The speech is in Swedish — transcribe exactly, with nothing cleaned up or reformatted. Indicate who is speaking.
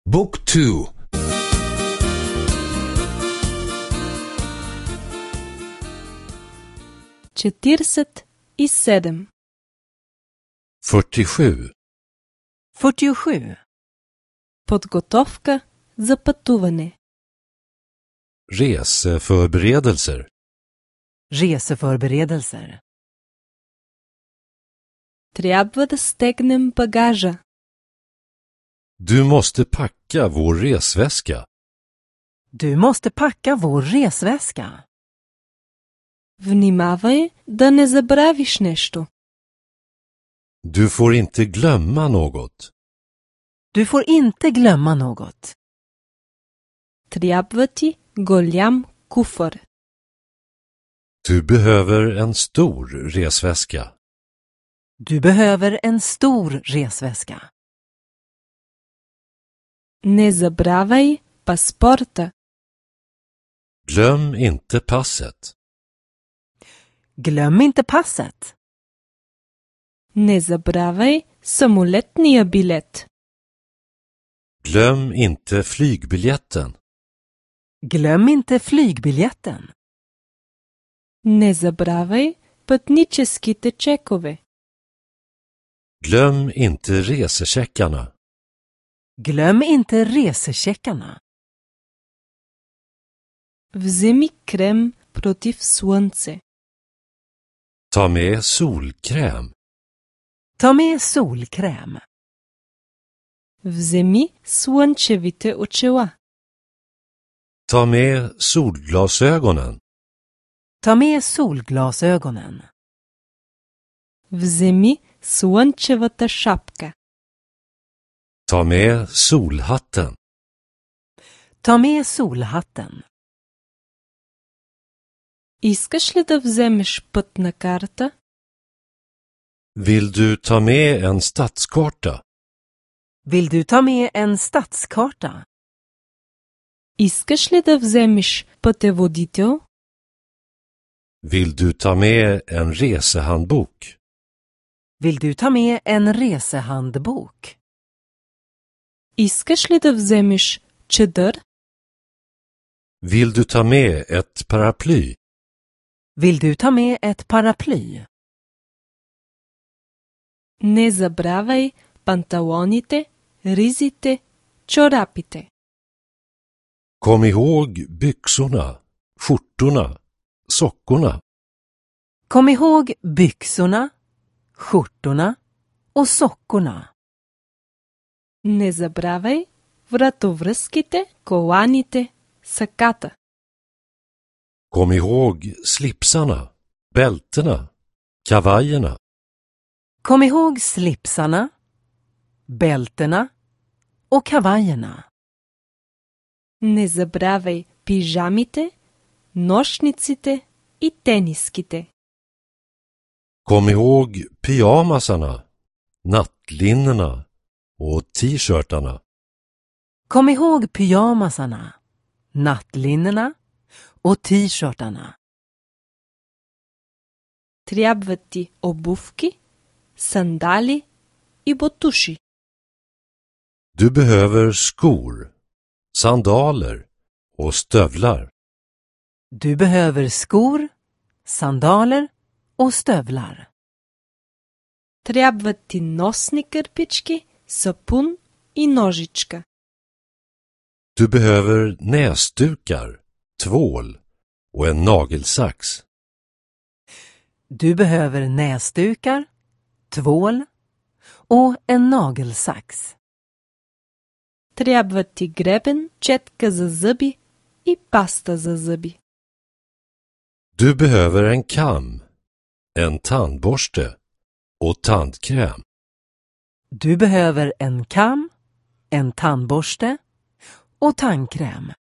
Speaker 1: Book two.
Speaker 2: четиридесет и седем.
Speaker 1: fyrtiosju.
Speaker 3: fyrtiosju.
Speaker 2: Подготовка за пътуване.
Speaker 1: Reseförberedelser.
Speaker 3: Reseförberedelser.
Speaker 2: Трябва да стегнем багажа.
Speaker 1: Du måste packa vår resväska.
Speaker 3: Du måste packa vår resväska.
Speaker 2: Внимавай да не забравиш нещо.
Speaker 1: Du får inte glömma något.
Speaker 3: Du får inte glömma något.
Speaker 2: Трябва ти голям куфър.
Speaker 1: Du behöver en stor resväska.
Speaker 3: Du behöver en stor resväska.
Speaker 2: Не забравяй паспорта.
Speaker 1: Glöm inte passet.
Speaker 3: Glöm inte passet.
Speaker 2: Не забравяй самолетния билет.
Speaker 1: Glöm inte flygbiljetten.
Speaker 3: Glöm inte flygbiljetten.
Speaker 2: Не забравяй пътническите чекове.
Speaker 1: Glöm inte resecheckarna.
Speaker 3: Glöm inte resecheckarna.
Speaker 2: Вземи крем против слънце.
Speaker 1: Ta med solkräm.
Speaker 3: Ta med solkräm.
Speaker 2: Вземи слънчевите очила.
Speaker 1: Ta med solglasögonen.
Speaker 3: Ta med solglasögonen.
Speaker 2: Вземи слънчевата шапка.
Speaker 1: Ta med solhatten.
Speaker 3: Ta med solhatten.
Speaker 2: Искаш ли да вземеш пътна карта?
Speaker 1: Vill du ta med en stadskarta?
Speaker 3: Vill du ta med en stadskarta?
Speaker 2: Искаш ли да вземеш пътеводител?
Speaker 1: Vill du ta med en resehandbok?
Speaker 3: Vill du ta med en resehandbok?
Speaker 2: Искаш ли да вземеш чадър?
Speaker 1: Vill du ta med ett paraply?
Speaker 3: Vill du ta med ett paraply?
Speaker 2: Не забравяй панталоните, ризите, чорапите.
Speaker 1: Kom ihåg byxorna, skjortorna, sockorna.
Speaker 3: Kom ihåg byxorna, skjortorna och sockorna.
Speaker 2: Не забравяй вратовръзките, коланите, саката.
Speaker 1: Kom ihåg slipsarna, bältena, kavajerna.
Speaker 3: Kom ihåg slipsarna, bältena och kavajerna.
Speaker 2: Не забравяй пижамите, нощниците и тениските.
Speaker 1: Kom ihåg pyjamasarna, nattlinnena och t-shirtarna.
Speaker 3: Kom ihåg pyjamasarna, nattlinnena och t-shirtarna.
Speaker 2: Трябват ти обувки, сандали и ботуши.
Speaker 1: Du behöver skor, sandaler och stövlar.
Speaker 3: Du behöver skor, sandaler och stövlar.
Speaker 2: Трябват ти носни кърпички, сапун и ножичка.
Speaker 1: Du behöver näsdukar, tvål och en nagelsax.
Speaker 3: Du behöver näsdukar, tvål och en nagelsax.
Speaker 2: Трябват ти гребен, четка за зъби и паста за зъби.
Speaker 1: Du behöver en kam, en tandborste och tandkräm.
Speaker 3: Du behöver en kam, en tandborste och tandkräm.